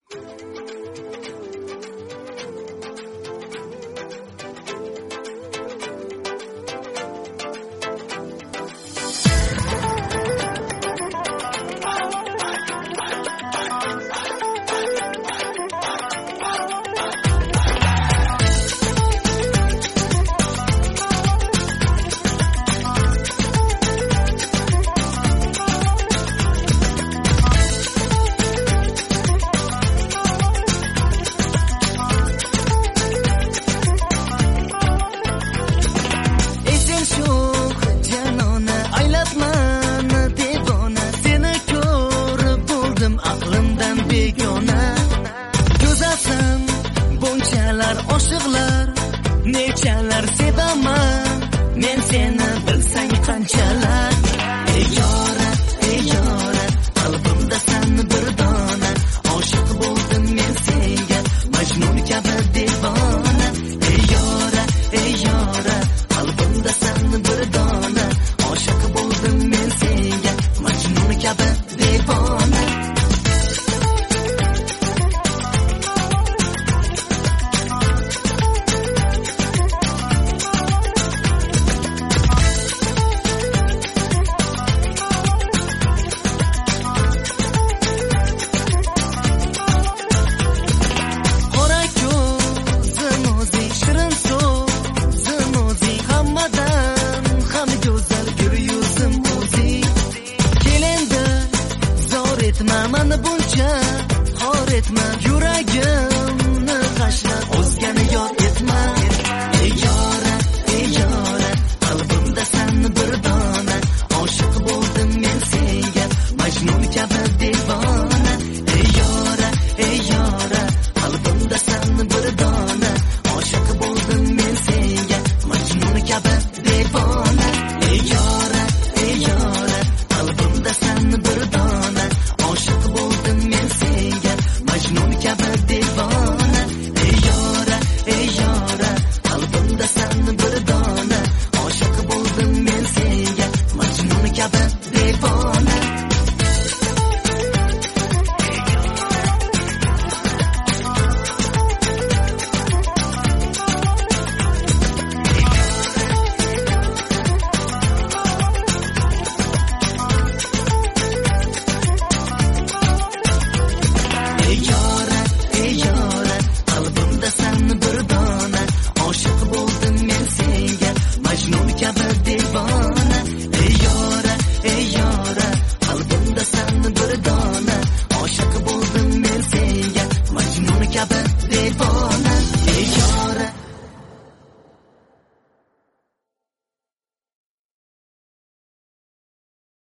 Oshiqlar nechalar sevaman men seni bilsang qanchalar ey yora qalbimda san bir dona oshiq bo'ldim men senga majnun kabi devona ey yora qalbimda san bir dona oshiq bo'ldim men senga majnun kabi devona mani buncha xor etma yuragimni tashlab o'zgani yod etma